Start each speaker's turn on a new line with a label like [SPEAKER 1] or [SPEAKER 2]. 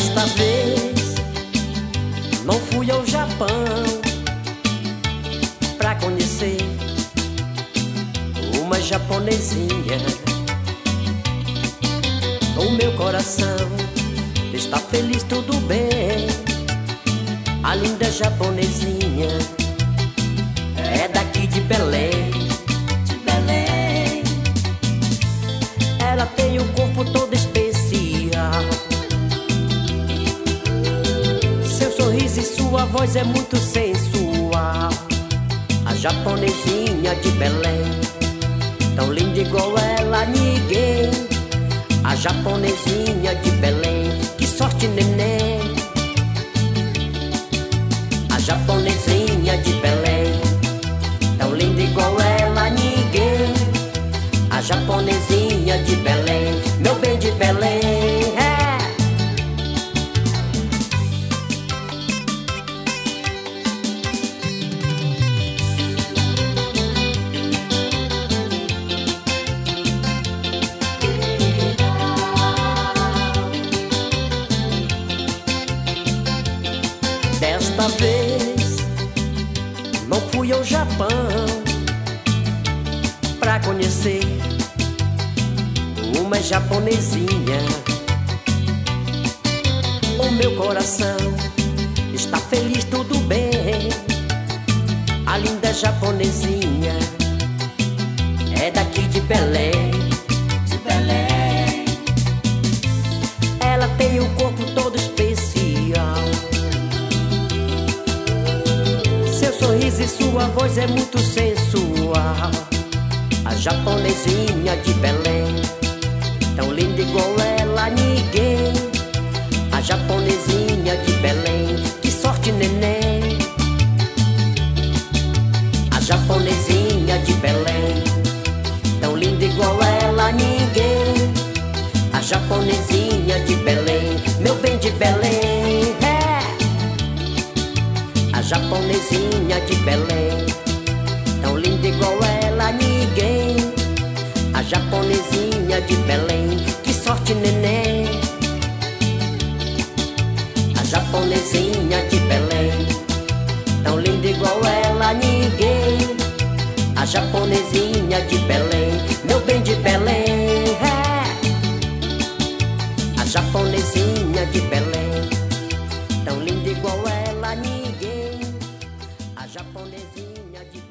[SPEAKER 1] Desta vez não fui ao Japão pra conhecer uma japonesinha. O meu coração está feliz, tudo bem. A linda japonesinha é daqui de Belém. De Belém. Ela tem um corpo todo especial. Seu sorriso e sua voz é muito sensual. A japonesinha de Belém, tão linda igual ela ninguém. A japonesinha de Belém, que sorte neném. A japonesinha de Belém, tão linda igual ela ninguém. A japonesinha de Belém, meu bem de Belém, é. Desta vez não fui ao Japão pra conhecer uma japonesinha. O meu coração está feliz, tudo bem. A linda japonesinha é daqui de Belém. De Belém. Ela tem um corpo todo especial. Seu sorriso e sua voz é muito sensual. A japonesinha de Belém, tão linda igual ela ninguém. A japonesinha de Belém, que sorte neném. A japonesinha de Belém, tão linda igual ela ninguém. A japonesinha de Belém, meu bem de Belém, é. A japonesinha de Belém, tão linda igual ela ninguém. A japonesinha de Belém, que sorte neném. A japonesinha de Belém, tão linda igual ela ninguém. A japonesinha de Belém, meu bem de Belém, é. A japonesinha de Belém, tão linda igual ela ninguém. A japonesinha de